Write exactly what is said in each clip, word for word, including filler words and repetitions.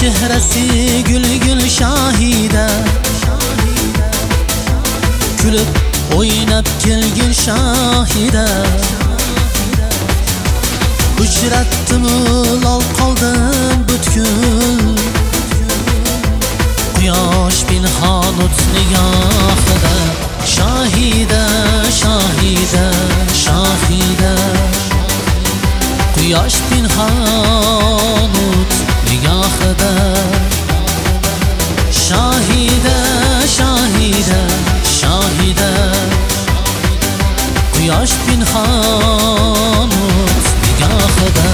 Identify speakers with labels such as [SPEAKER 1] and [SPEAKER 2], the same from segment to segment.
[SPEAKER 1] chehrasi gul gul Shahida, kulib o'ynab kelgin Shahida. Uchratdim lol qoldim butkul, quyosh pinhon o't nigohida. Shahida, Shahida, Shahida, quyosh pinhon o't nigohida. Shahida, Shahida, Shahida, quyosh pinhon o't nigohida.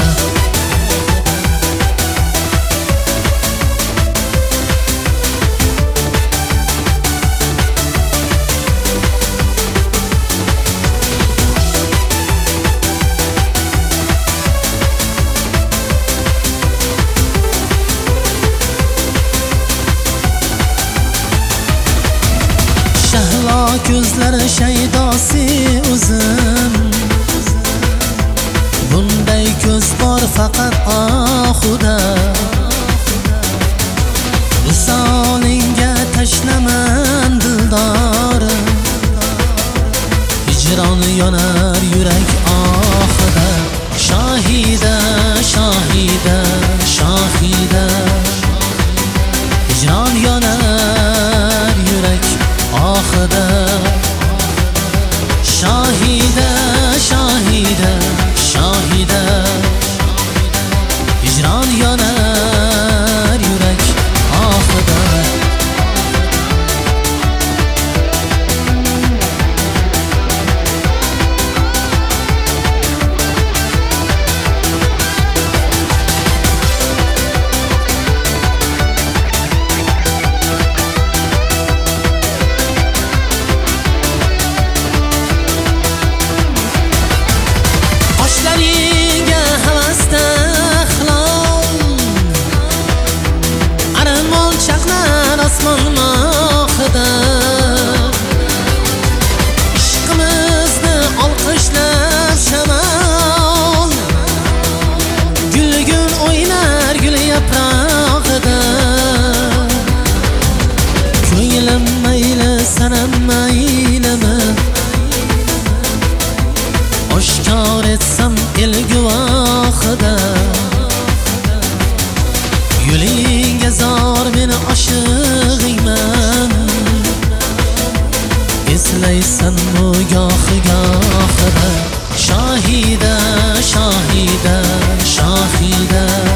[SPEAKER 1] Shahlo ko'zlari shaydosi o'zim, bunday ko'z bor faqat oxuda. Visolingga tashlaman dildorim, hijron yonar yurak oxida. Shahida, Shahida, Shahida, hijron yonar yurak oxida. Shahida, Shahida, Shahida, hijron yonar yurak oxida. Ishqimizni olqishlab shamol, gulgun o'ynar gul yaprog'ida. Ko'nglim mayli sanam maylimi, oshkor etsam el guvohida. Yo'lingga zor meni oshig'ingman, eslaysan gohi gohida. Shahida, Shahida, Shahida,